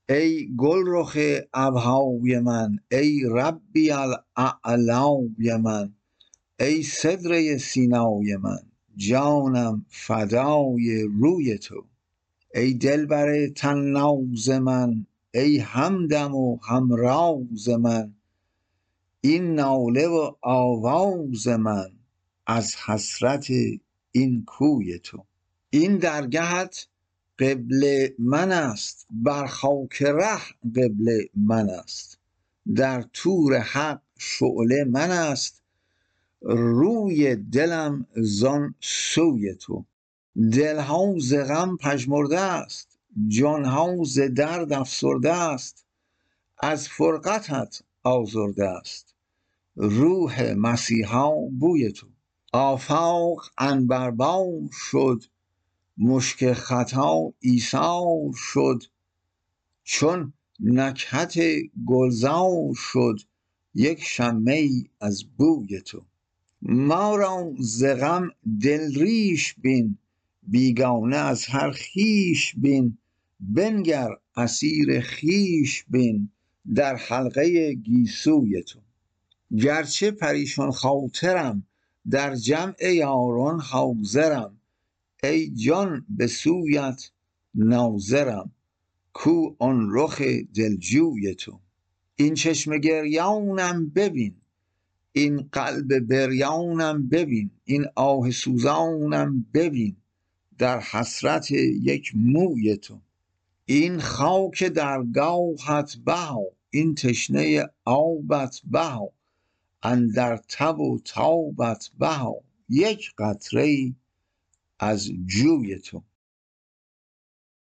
ای گلرخ ابرهای من، ای ربی الاعلای من، ای سدره سینای من، جانم فدای روی تو. ای دلبر طناز من، ای همدم و همراز من، این ناله و آواز من از حسرت این کوی تو. این درگهت قبله من است، بر خاک ره قبله من است، در طور حق شعله من است، روی دلم زان سوی تو. دلها ز غم پژمرده است، جانها ز درد افسرده است، از فرقتت آزرده است، روح مسیحا بوی تو. آفاق عنبربار شد، مشک ختا ایثار شد، چون نکهت گلزار شد، یک شمه ای از بوی تو. ما را ز غم دل ریش بین، بیگانه از هر خویش بین، بنگر اسیر خویش بین، در حلقه گیسوی تو. گرچه پریشان خاطرم، در جمع یاران حاضرم، ای جان به سویت ناظرم، کو آن رخ دلجوی تو. این چشم گریانم ببین، این قلب بریانم ببین، این آه سوزانم ببین، در حسرت یک موی تو. این خاک درگاهت بها، این تشنه آبت بها، اندر تب و تابت بها، یک قطره ای از جوی تو.